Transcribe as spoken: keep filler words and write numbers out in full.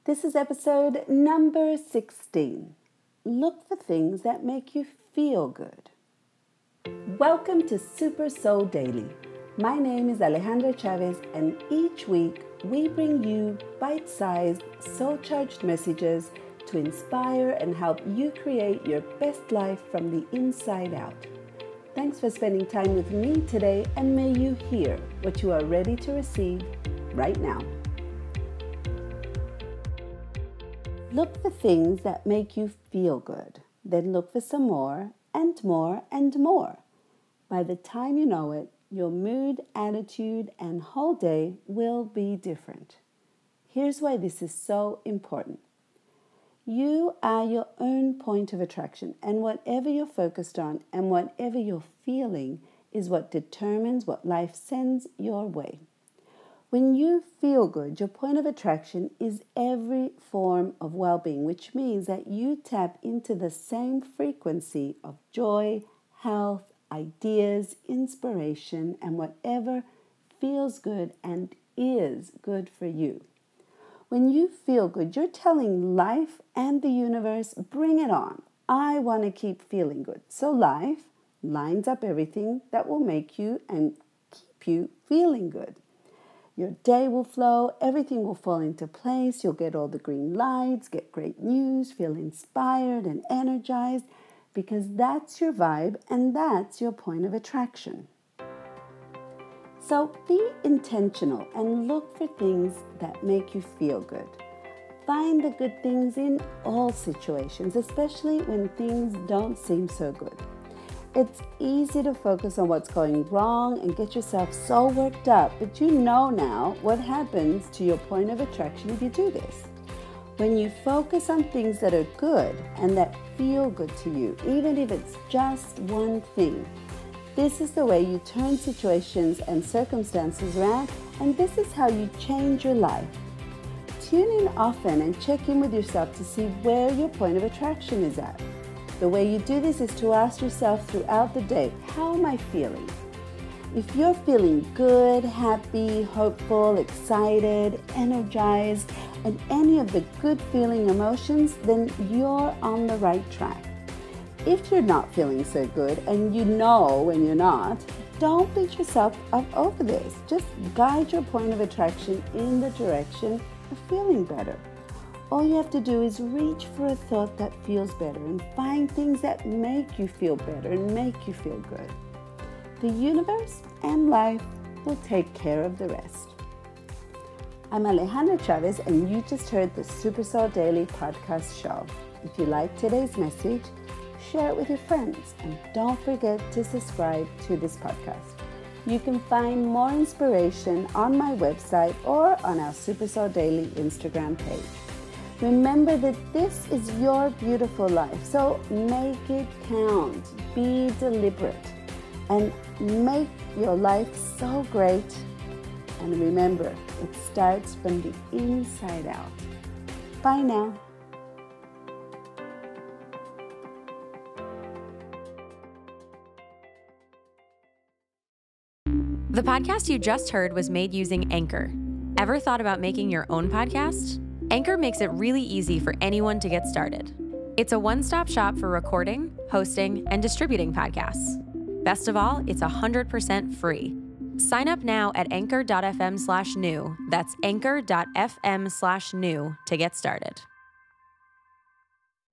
This is episode number sixteen. Look for things that make you feel good. Welcome to Super Soul Daily. My name is Alejandra Chavez, and each week we bring you bite-sized, soul-charged messages to inspire and help you create your best life from the inside out. Thanks for spending time with me today, and may you hear what you are ready to receive right now. Look for things that make you feel good. Then look for some more and more and more. By the time you know it, your mood, attitude, and whole day will be different. Here's why this is so important. You are your own point of attraction, and whatever you're focused on and whatever you're feeling is what determines what life sends your way. When you feel good, your point of attraction is every form of well-being, which means that you tap into the same frequency of joy, health, ideas, inspiration, and whatever feels good and is good for you. When you feel good, you're telling life and the universe, bring it on. I want to keep feeling good. So life lines up everything that will make you and keep you feeling good. Your day will flow, everything will fall into place, you'll get all the green lights, get great news, feel inspired and energized, because that's your vibe and that's your point of attraction. So be intentional and look for things that make you feel good. Find the good things in all situations, especially when things don't seem so good. It's easy to focus on what's going wrong and get yourself so worked up, but you know now what happens to your point of attraction if you do this. When you focus on things that are good and that feel good to you, even if it's just one thing, this is the way you turn situations and circumstances around, and this is how you change your life. Tune in often and check in with yourself to see where your point of attraction is at. The way you do this is to ask yourself throughout the day, how am I feeling? If you're feeling good, happy, hopeful, excited, energized, and any of the good feeling emotions, then you're on the right track. If you're not feeling so good, and you know when you're not, don't beat yourself up over this. Just guide your point of attraction in the direction of feeling better. All you have to do is reach for a thought that feels better and find things that make you feel better and make you feel good. The universe and life will take care of the rest. I'm Alejandra Chavez, and you just heard the Super Soul Daily podcast show. If you like today's message, share it with your friends, and don't forget to subscribe to this podcast. You can find more inspiration on my website or on our Super Soul Daily Instagram page. Remember that this is your beautiful life, so make it count. Be deliberate and make your life so great. And remember, it starts from the inside out. Bye now. The podcast you just heard was made using Anchor. Ever thought about making your own podcast? Anchor makes it really easy for anyone to get started. It's a one-stop shop for recording, hosting, and distributing podcasts. Best of all, it's one hundred percent free. Sign up now at anchor.fm slash new. That's anchor.fm slash new to get started.